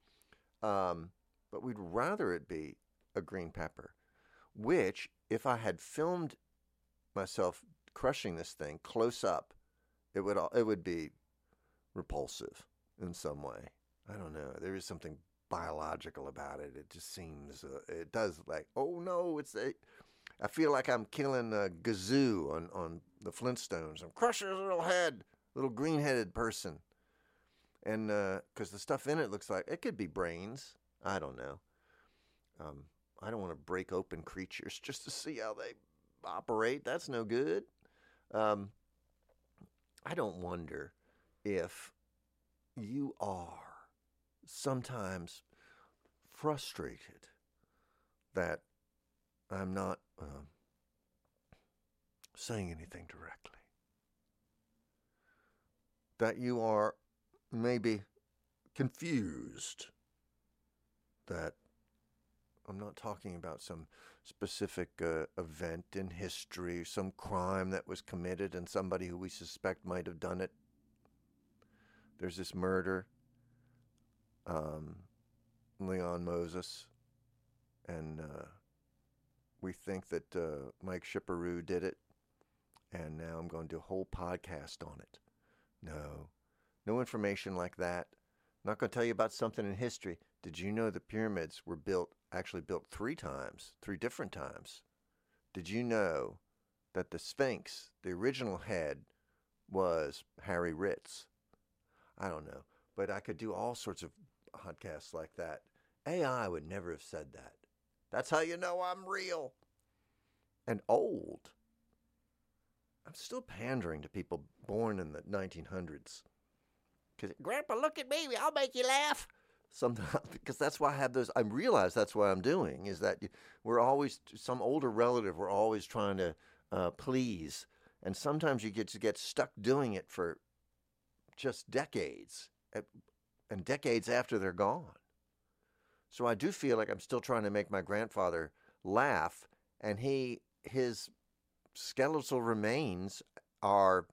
But we'd rather it be a green pepper, which, if I had filmed myself crushing this thing close up, it would be repulsive in some way. I don't know. There is something biological about it. It just seems, it does like, oh no, I feel like I'm killing a Gazoo on the Flintstones. I'm crushing his little head, little green-headed person. And because the stuff in it looks like, it could be brains. I don't know. I don't want to break open creatures just to see how they operate. That's no good. I don't wonder if you are sometimes frustrated that I'm not saying anything directly. That you are maybe confused that I'm not talking about some specific event in history, some crime that was committed and somebody who we suspect might have done it. There's this murder, Leon Moses, and we think that Mike Schipperoo did it, and now I'm going to do a whole podcast on it. No information like that. I'm not going to tell you about something in history. Did you know the pyramids were actually built 3 different times? Did you know that the Sphinx, the original head, was Harry Ritz? I don't know, but I could do all sorts of podcasts like that. AI would never have said that. That's how you know I'm real and old. I'm still pandering to people born in the 1900s. Because, Grandpa, look at me. I'll make you laugh. Sometimes, because that's why I have those. I realize that's what I'm doing, is that we're always, some older relative, we're always trying to please. And sometimes you get stuck doing it for just decades, and decades after they're gone. So I do feel like I'm still trying to make my grandfather laugh, and his skeletal remains are,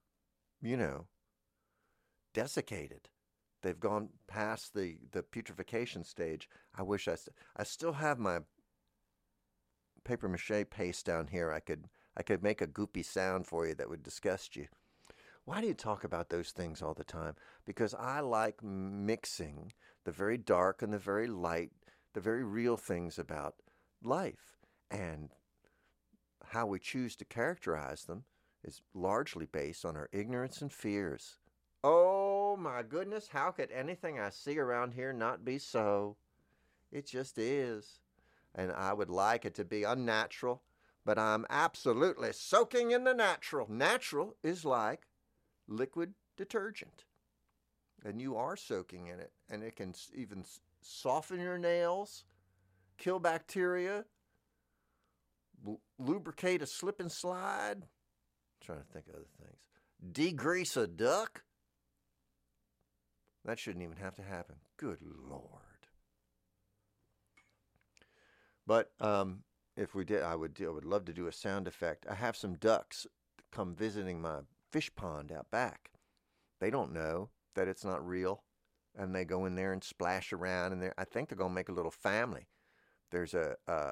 desiccated. They've gone past the putrefaction stage. I wish I still have my paper mache paste down here. I could make a goopy sound for you that would disgust you. Why do you talk about those things all the time? Because I like mixing the very dark and the very light, the very real things about life. And how we choose to characterize them is largely based on our ignorance and fears. Oh my goodness, how could anything I see around here not be so? It just is. And I would like it to be unnatural, but I'm absolutely soaking in the natural. Natural is like liquid detergent. And you are soaking in it. And it can even soften your nails, kill bacteria, lubricate a slip and slide. I'm trying to think of other things. Degrease a duck. That shouldn't even have to happen. Good Lord. But if we did, I would love to do a sound effect. I have some ducks come visiting my fish pond out back. They don't know that it's not real, and they go in there and splash around, and I think they're going to make a little family. There's a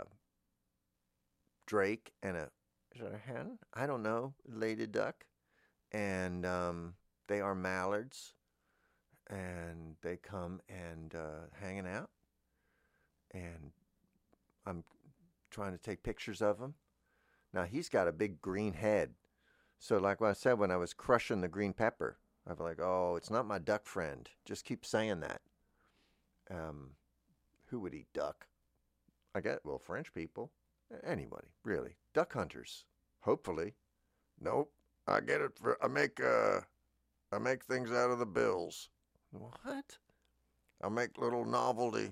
drake and is that a hen? I don't know, lady duck, and they are mallards, and they come and hanging out, and I'm trying to take pictures of him. Now, he's got a big green head. So like what I said, when I was crushing the green pepper, I was like, oh, it's not my duck friend. Just keep saying that. Who would eat duck? I get, well, French people. Anybody, really. Duck hunters, hopefully. Nope. I get it. I make things out of the bills. What? I make little novelty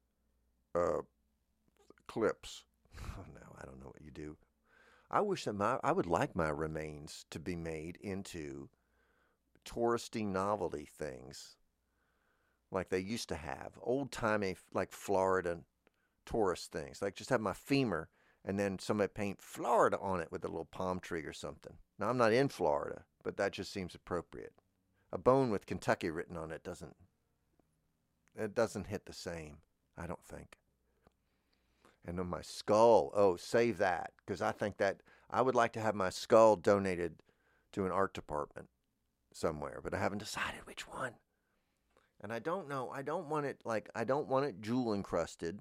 clips. Oh, no, I don't know what you do. I wish that I would like my remains to be made into touristy novelty things like they used to have. Old-timey, like Florida tourist things. Like just have my femur and then somebody paint Florida on it with a little palm tree or something. Now, I'm not in Florida, but that just seems appropriate. A bone with Kentucky written on it doesn't hit the same, I don't think. And then my skull, oh, save that, because I think that I would like to have my skull donated to an art department somewhere, but I haven't decided which one. And I don't know, I don't want it jewel encrusted,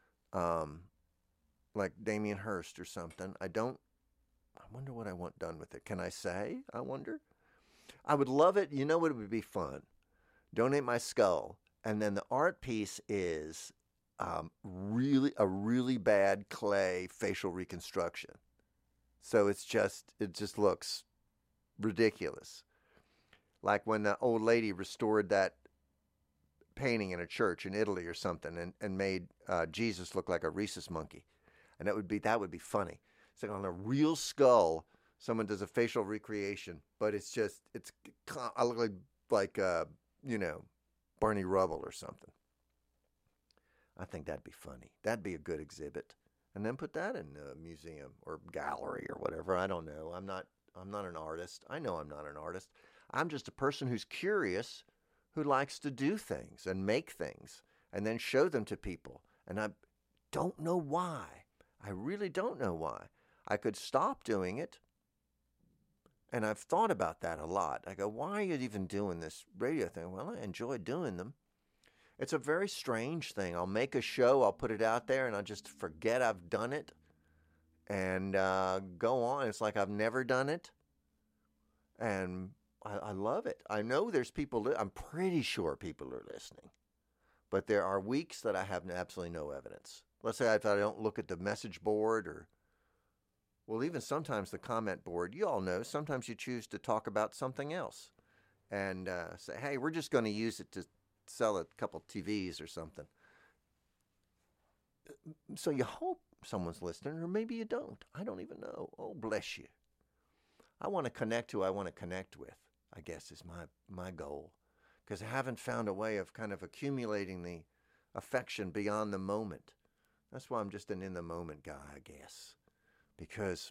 like Damien Hirst or something. I wonder what I want done with it. Can I say? I wonder. I would love it. You know what would be fun? Donate my skull, and then the art piece is a really bad clay facial reconstruction. So it just looks ridiculous. Like when the old lady restored that painting in a church in Italy or something and made Jesus look like a rhesus monkey. And that would be funny. It's like on a real skull, someone does a facial recreation, but I look like Barney Rubble or something. I think that'd be funny. That'd be a good exhibit. And then put that in a museum or gallery or whatever. I don't know. I'm not an artist. I know I'm not an artist. I'm just a person who's curious, who likes to do things and make things and then show them to people. And I don't know why. I really don't know why. I could stop doing it. And I've thought about that a lot. I go, why are you even doing this radio thing? Well, I enjoy doing them. It's a very strange thing. I'll make a show, I'll put it out there, and I'll just forget I've done it and go on. It's like I've never done it. And I love it. I know there's people, I'm pretty sure people are listening. But there are weeks that I have absolutely no evidence. Let's say if I don't look at the message board or, well, even sometimes the comment board, you all know, sometimes you choose to talk about something else and say, hey, we're just going to use it to sell a couple TVs or something. So you hope someone's listening, or maybe you don't. I don't even know. Oh, bless you. I want to connect who I want to connect with, I guess is my goal. Because I haven't found a way of kind of accumulating the affection beyond the moment. That's why I'm just an in-the-moment guy, I guess. Because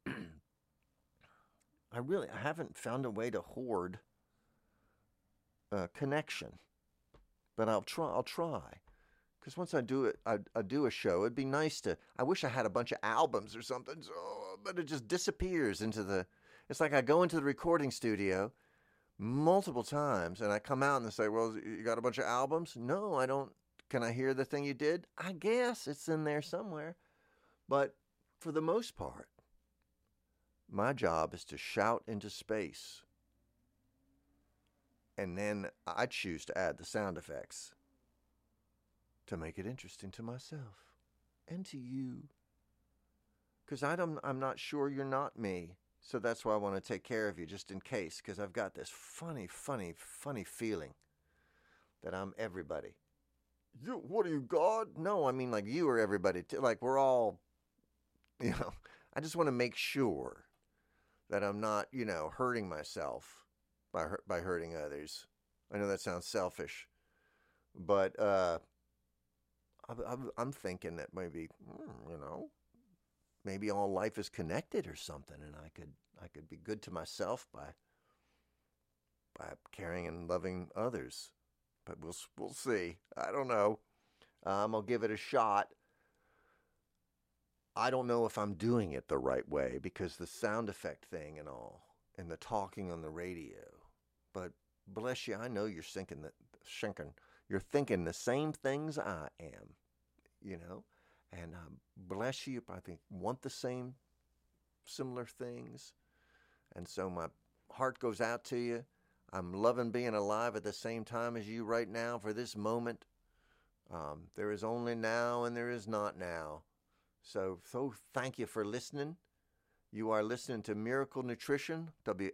I haven't found a way to hoard connection. But I'll try. Because once I do it, I do a show, it'd be nice to, I wish I had a bunch of albums or something, but it just disappears into it's like I go into the recording studio multiple times and I come out and they say, well, you got a bunch of albums? No, I don't. Can I hear the thing you did? I guess it's in there somewhere. But for the most part, my job is to shout into space. And then I choose to add the sound effects to make it interesting to myself and to you. Because I'm not sure you're not me. So that's why I want to take care of you just in case. Because I've got this funny feeling that I'm everybody. You, what are you, God? No, I mean like you are everybody. Like we're all, I just want to make sure that I'm not, hurting myself by hurting others. I know that sounds selfish, but I'm thinking that maybe, maybe all life is connected or something, and I could be good to myself by caring and loving others. But we'll see. I don't know. I'm gonna give it a shot. I don't know if I'm doing it the right way because the sound effect thing and all, and the talking on the radio. But bless you, I know you're you're thinking the same things I am, and bless you, I think want the same similar things. And so my heart goes out to you. I'm loving being alive at the same time as you right now for this moment. There is only now and there is not now. So thank you for listening. You are listening to Miracle Nutrition,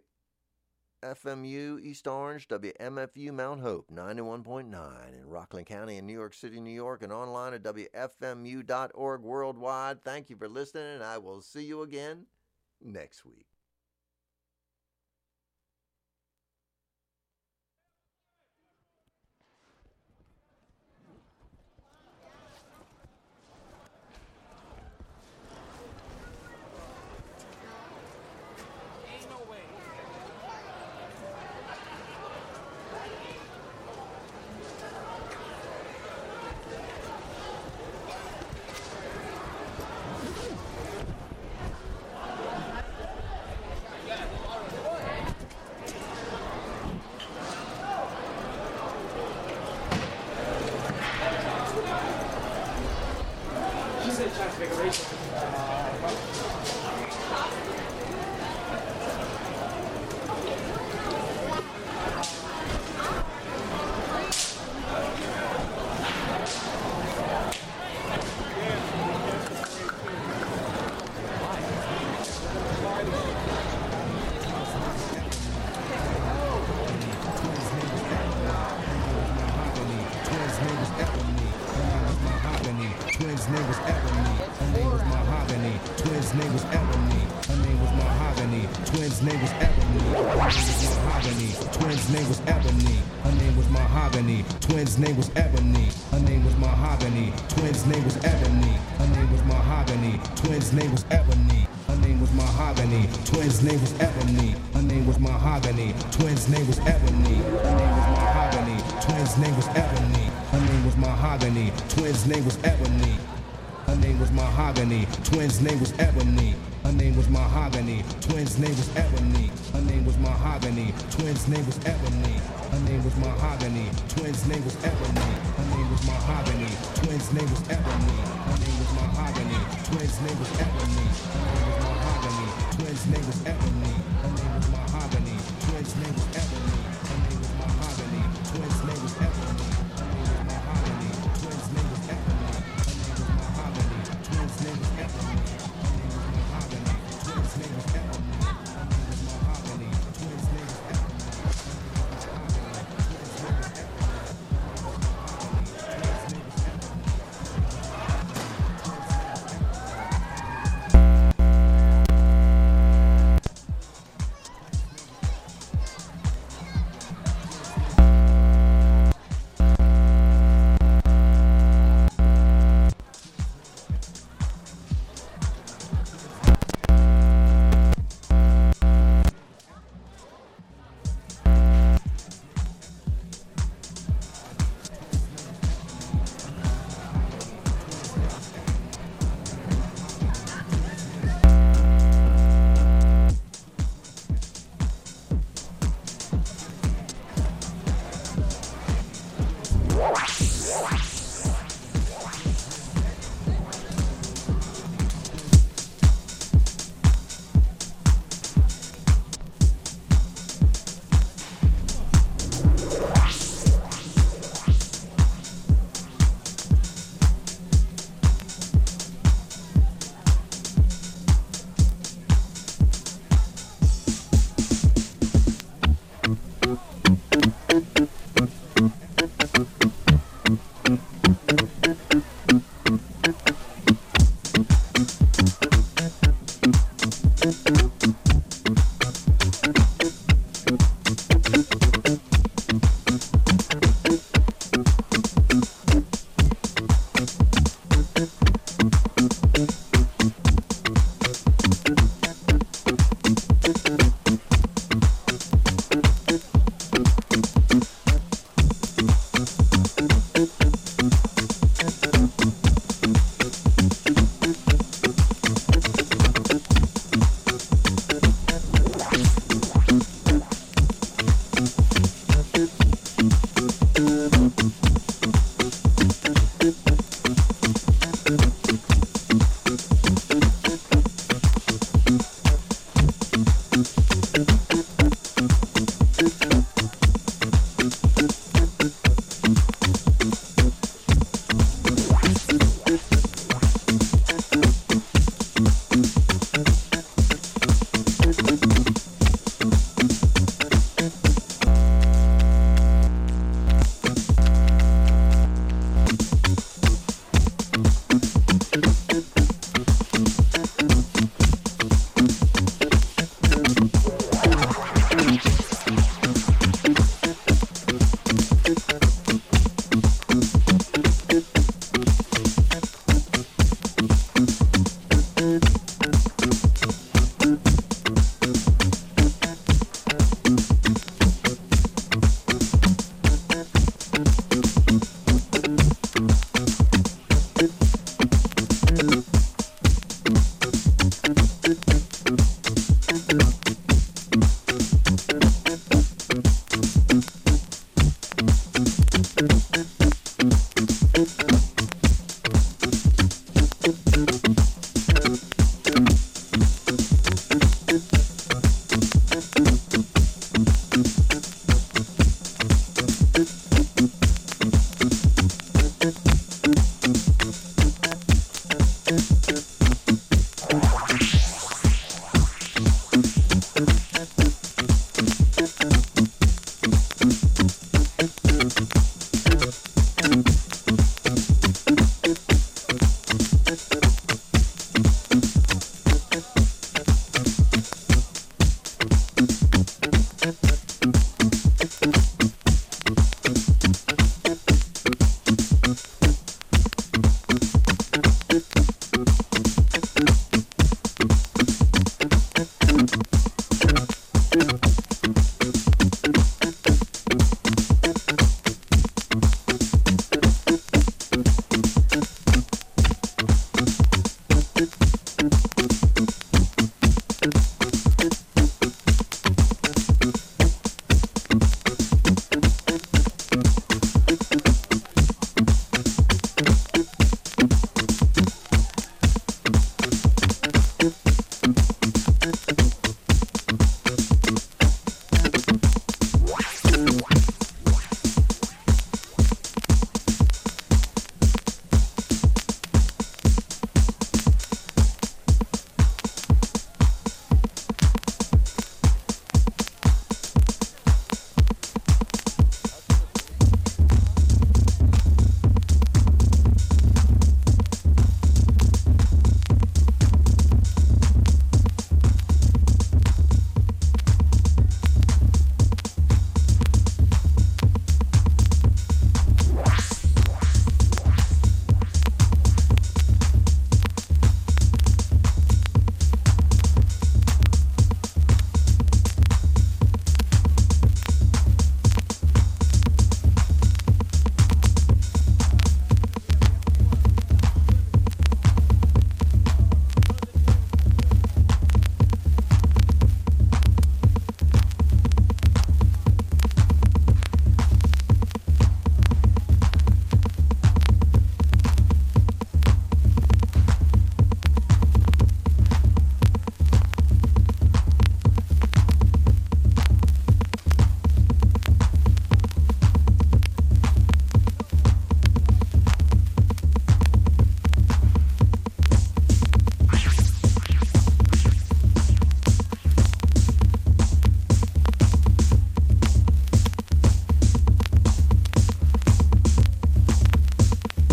WFMU East Orange, WMFU Mount Hope, 91.9 in Rockland County in New York City, New York, and online at WFMU.org worldwide. Thank you for listening, and I will see you again next week. Twins' name was Ebony. Her name was Mahogany. Twins' name was Ebony. Her name was Mahogany. Twins' name was Ebony. Her name was Mahogany. Twins' name was Ebony. Her name was Mahogany. Twins' name was Ebony. Her name was Mahogany. Twins' name was Ebony. Her name was Mahogany. Twins' name was Ebony. Her name was Mahogany. Twins' name was Ebony. Her name was Mahogany. Twins' name was Ebony. Her name was Mahogany. Twins' name was Ebony. Her name was Mahogany. Twins' name was Ebony. Her name was Mahogany. Twins' name was Ebony. Her name was Mahogany. Twins' name was Ebony. Her name was Mahogany. Twins' name was Ebony. Her name was Mahogany. Twins' name was Ebony. Her name was Mahogany. Twins' name was Ebony. Her name was Mahogany. Twins' name was Ebony. Her name was Mahogany. Twins' name was Ebony. Her name was Mahogany. Twins' name was Ebony. Her name was Mahogany. Twins' name was Ebony.